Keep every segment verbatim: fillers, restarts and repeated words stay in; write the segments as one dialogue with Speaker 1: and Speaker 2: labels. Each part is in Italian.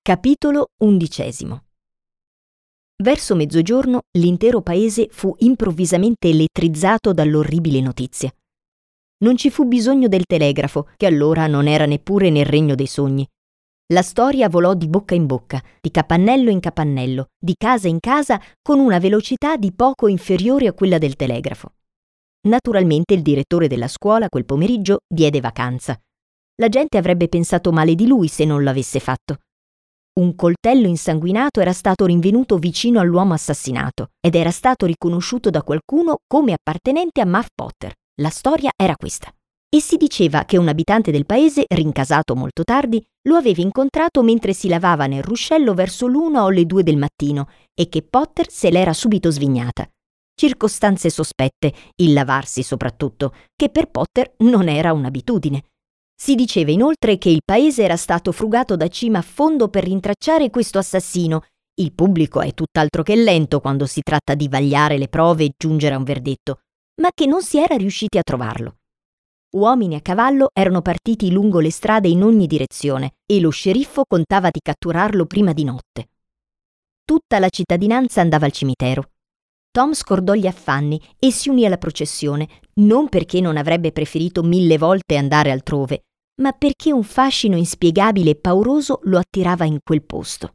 Speaker 1: Capitolo undicesimo. Verso mezzogiorno l'intero paese fu improvvisamente elettrizzato dall'orribile notizia. Non ci fu bisogno del telegrafo, che allora non era neppure nel regno dei sogni. La storia volò di bocca in bocca, di capannello in capannello, di casa in casa, con una velocità di poco inferiore a quella del telegrafo. Naturalmente il direttore della scuola quel pomeriggio diede vacanza. La gente avrebbe pensato male di lui se non l'avesse fatto. Un coltello insanguinato era stato rinvenuto vicino all'uomo assassinato ed era stato riconosciuto da qualcuno come appartenente a Muff Potter. La storia era questa. E si diceva che un abitante del paese, rincasato molto tardi, lo aveva incontrato mentre si lavava nel ruscello verso l'una o le due del mattino e che Potter se l'era subito svignata. Circostanze sospette, il lavarsi soprattutto, che per Potter non era un'abitudine. Si diceva inoltre che il paese era stato frugato da cima a fondo per rintracciare questo assassino. Il pubblico è tutt'altro che lento quando si tratta di vagliare le prove e giungere a un verdetto, ma che non si era riusciti a trovarlo. Uomini a cavallo erano partiti lungo le strade in ogni direzione e lo sceriffo contava di catturarlo prima di notte. Tutta la cittadinanza andava al cimitero. Tom scordò gli affanni e si unì alla processione, non perché non avrebbe preferito mille volte andare altrove, ma perché un fascino inspiegabile e pauroso lo attirava in quel posto.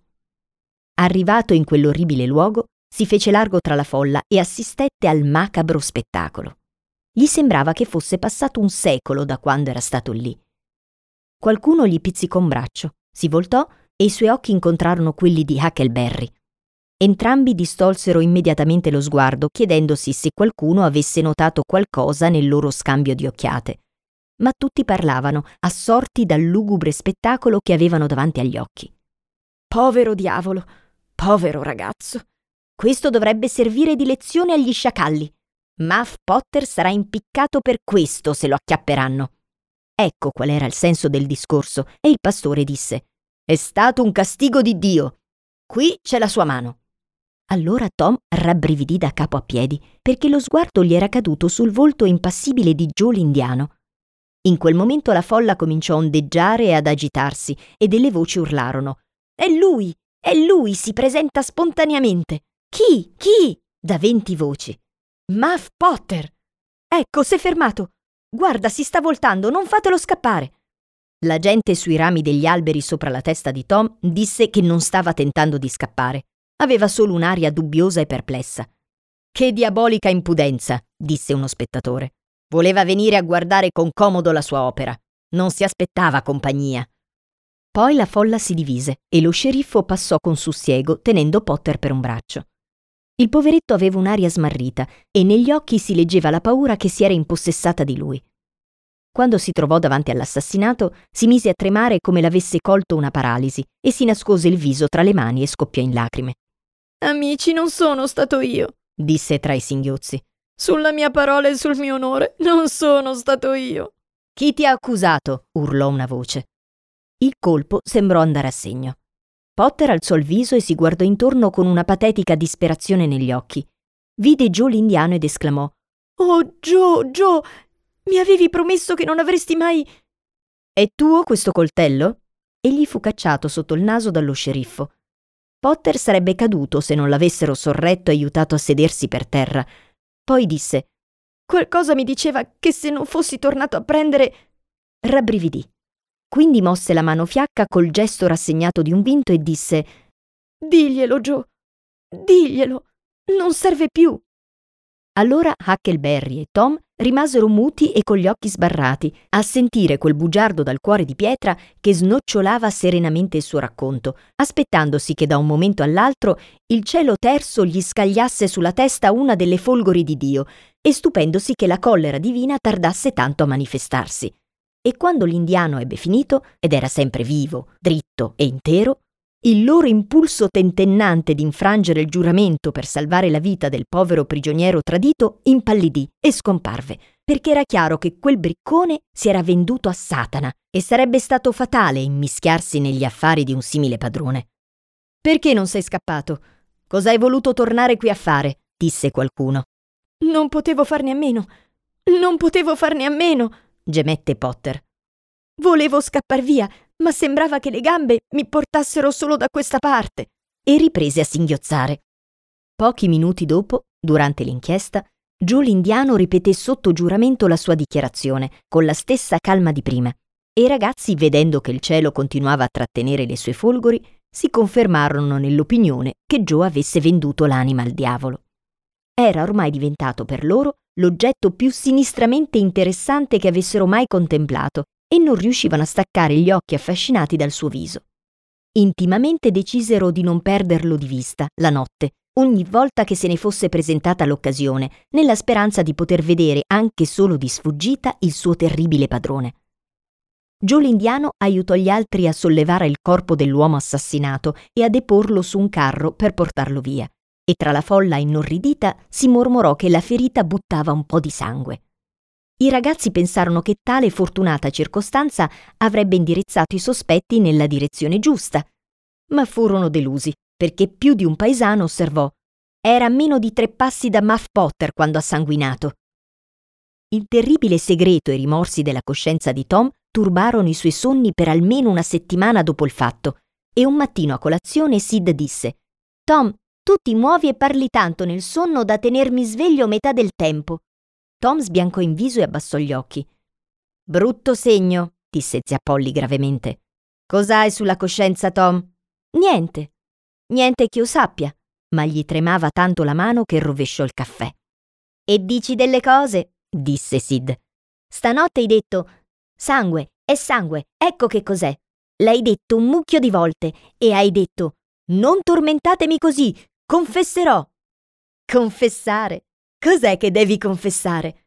Speaker 1: Arrivato in quell'orribile luogo, si fece largo tra la folla e assistette al macabro spettacolo. Gli sembrava che fosse passato un secolo da quando era stato lì. Qualcuno gli pizzicò un braccio, si voltò e i suoi occhi incontrarono quelli di Huckleberry. Entrambi distolsero immediatamente lo sguardo, chiedendosi se qualcuno avesse notato qualcosa nel loro scambio di occhiate. Ma tutti parlavano, assorti dal lugubre spettacolo che avevano davanti agli occhi. Povero diavolo, povero ragazzo. Questo dovrebbe servire di lezione agli sciacalli. Muff Potter sarà impiccato per questo se lo acchiapperanno. Ecco qual era il senso del discorso, e il pastore disse: «È stato un castigo di Dio. Qui c'è la sua mano». Allora Tom rabbrividì da capo a piedi, perché lo sguardo gli era caduto sul volto impassibile di Joe l'indiano. In quel momento la folla cominciò a ondeggiare e ad agitarsi, e delle voci urlarono: «È lui! È lui! Si presenta spontaneamente!» «Chi? Chi?» Da venti voci. «Muff Potter!» «Ecco, s'è fermato! Guarda, si sta voltando, non fatelo scappare!» La gente sui rami degli alberi sopra la testa di Tom disse che non stava tentando di scappare. Aveva solo un'aria dubbiosa e perplessa. «Che diabolica impudenza!» disse uno spettatore. «Voleva venire a guardare con comodo la sua opera. Non si aspettava compagnia». Poi la folla si divise e lo sceriffo passò con sussiego, tenendo Potter per un braccio. Il poveretto aveva un'aria smarrita e negli occhi si leggeva la paura che si era impossessata di lui. Quando si trovò davanti all'assassinato, si mise a tremare come l'avesse colto una paralisi e si nascose il viso tra le mani e scoppiò in lacrime.
Speaker 2: «Amici, non sono stato io»,
Speaker 1: disse tra i singhiozzi.
Speaker 2: «Sulla mia parola e sul mio onore, non sono stato io».
Speaker 1: «Chi ti ha accusato?» urlò una voce. Il colpo sembrò andare a segno. Potter alzò il viso e si guardò intorno con una patetica disperazione negli occhi. Vide Joe l'indiano ed esclamò:
Speaker 2: «Oh, Joe, Joe, mi avevi promesso che non avresti mai...»
Speaker 1: «È tuo questo coltello?» E gli fu cacciato sotto il naso dallo sceriffo. Potter sarebbe caduto se non l'avessero sorretto e aiutato a sedersi per terra. Poi disse:
Speaker 2: «Qualcosa mi diceva che se non fossi tornato a prendere...»
Speaker 1: Rabbrividì. Quindi mosse la mano fiacca col gesto rassegnato di un vinto e disse:
Speaker 2: «Diglielo, Joe, diglielo, non serve più».
Speaker 1: Allora Huckleberry e Tom rimasero muti e con gli occhi sbarrati a sentire quel bugiardo dal cuore di pietra che snocciolava serenamente il suo racconto, aspettandosi che da un momento all'altro il cielo terso gli scagliasse sulla testa una delle folgori di Dio e stupendosi che la collera divina tardasse tanto a manifestarsi. E quando l'indiano ebbe finito, ed era sempre vivo, dritto e intero, il loro impulso tentennante di infrangere il giuramento per salvare la vita del povero prigioniero tradito impallidì e scomparve, perché era chiaro che quel briccone si era venduto a Satana e sarebbe stato fatale immischiarsi negli affari di un simile padrone. «Perché non sei scappato? Cosa hai voluto tornare qui a fare?» disse qualcuno.
Speaker 2: «Non potevo farne a meno, non potevo farne a meno», gemette Potter. «Volevo scappar via, ma sembrava che le gambe mi portassero solo da questa parte.
Speaker 1: E riprese a singhiozzare. Pochi minuti dopo, durante l'inchiesta, Joe l'indiano ripeté sotto giuramento la sua dichiarazione, con la stessa calma di prima, e i ragazzi, vedendo che il cielo continuava a trattenere le sue folgori, si confermarono nell'opinione che Joe avesse venduto l'anima al diavolo. Era ormai diventato per loro l'oggetto più sinistramente interessante che avessero mai contemplato e non riuscivano a staccare gli occhi affascinati dal suo viso. Intimamente decisero di non perderlo di vista la notte, ogni volta che se ne fosse presentata l'occasione, nella speranza di poter vedere anche solo di sfuggita il suo terribile padrone. Joe l'indiano aiutò gli altri a sollevare il corpo dell'uomo assassinato e a deporlo su un carro per portarlo via, e tra la folla inorridita si mormorò che la ferita buttava un po' di sangue. I ragazzi pensarono che tale fortunata circostanza avrebbe indirizzato i sospetti nella direzione giusta, ma furono delusi, perché più di un paesano osservò: «Era a meno di tre passi da Muff Potter quando ha sanguinato». Il terribile segreto e i rimorsi della coscienza di Tom turbarono i suoi sonni per almeno una settimana dopo il fatto, e un mattino a colazione Sid disse: «Tom, tu ti muovi e parli tanto nel sonno da tenermi sveglio metà del tempo». Tom sbiancò in viso e abbassò gli occhi. «Brutto segno», disse zia Polly gravemente. «Cos'hai sulla coscienza, Tom?» «Niente. Niente che io sappia», ma gli tremava tanto la mano che rovesciò il caffè. «E dici delle cose», disse Sid. «Stanotte hai detto: sangue, è sangue, ecco che cos'è. L'hai detto un mucchio di volte e hai detto: non tormentatemi così, confesserò». «Confessare? Cos'è che devi confessare?»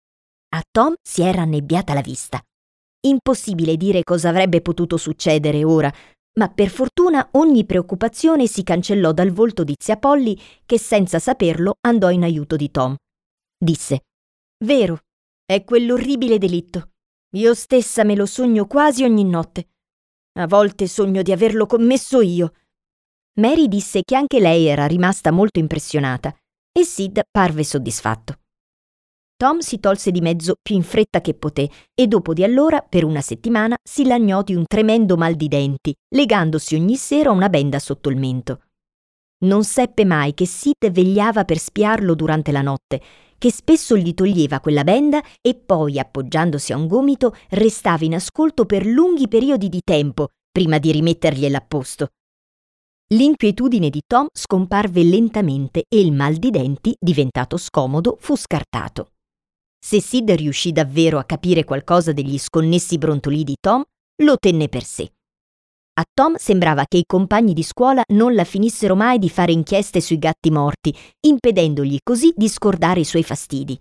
Speaker 1: A Tom si era annebbiata la vista. Impossibile dire cosa avrebbe potuto succedere ora, ma per fortuna ogni preoccupazione si cancellò dal volto di zia Polly, che senza saperlo andò in aiuto di Tom. Disse: «Vero, è quell'orribile delitto. Io stessa me lo sogno quasi ogni notte. A volte sogno di averlo commesso io». Mary disse che anche lei era rimasta molto impressionata e Sid parve soddisfatto. Tom si tolse di mezzo più in fretta che poté e dopo di allora, per una settimana, si lagnò di un tremendo mal di denti, legandosi ogni sera una benda sotto il mento. Non seppe mai che Sid vegliava per spiarlo durante la notte, che spesso gli toglieva quella benda e poi, appoggiandosi a un gomito, restava in ascolto per lunghi periodi di tempo prima di rimettergliela a posto. L'inquietudine di Tom scomparve lentamente e il mal di denti, diventato scomodo, fu scartato. Se Sid riuscì davvero a capire qualcosa degli sconnessi brontolii di Tom, lo tenne per sé. A Tom sembrava che i compagni di scuola non la finissero mai di fare inchieste sui gatti morti, impedendogli così di scordare i suoi fastidi.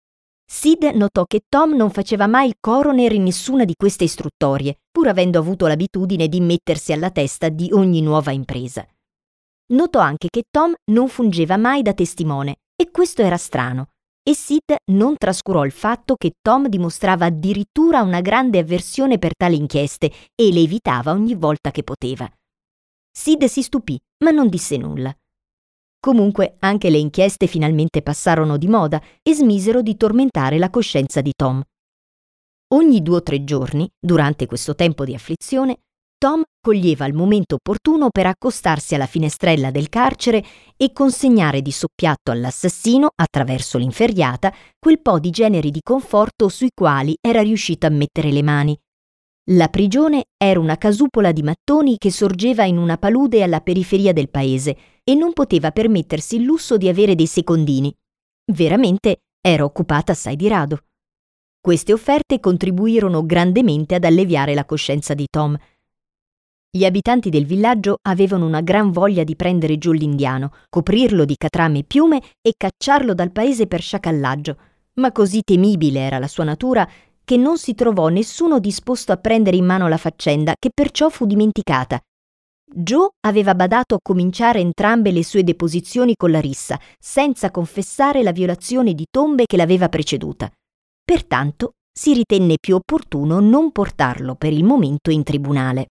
Speaker 1: Sid notò che Tom non faceva mai il coroner in nessuna di queste istruttorie, pur avendo avuto l'abitudine di mettersi alla testa di ogni nuova impresa. Notò anche che Tom non fungeva mai da testimone, e questo era strano, e Sid non trascurò il fatto che Tom dimostrava addirittura una grande avversione per tali inchieste e le evitava ogni volta che poteva. Sid si stupì, ma non disse nulla. Comunque anche le inchieste finalmente passarono di moda e smisero di tormentare la coscienza di Tom. Ogni due o tre giorni, durante questo tempo di afflizione, Tom coglieva il momento opportuno per accostarsi alla finestrella del carcere e consegnare di soppiatto all'assassino, attraverso l'inferriata, quel po' di generi di conforto sui quali era riuscito a mettere le mani. La prigione era una casupola di mattoni che sorgeva in una palude alla periferia del paese e non poteva permettersi il lusso di avere dei secondini. Veramente era occupata assai di rado. Queste offerte contribuirono grandemente ad alleviare la coscienza di Tom. Gli abitanti del villaggio avevano una gran voglia di prendere giù l'indiano, coprirlo di catrame e piume e cacciarlo dal paese per sciacallaggio, ma così temibile era la sua natura che non si trovò nessuno disposto a prendere in mano la faccenda, che perciò fu dimenticata. Joe aveva badato a cominciare entrambe le sue deposizioni con la rissa, senza confessare la violazione di tombe che l'aveva preceduta. Pertanto si ritenne più opportuno non portarlo per il momento in tribunale.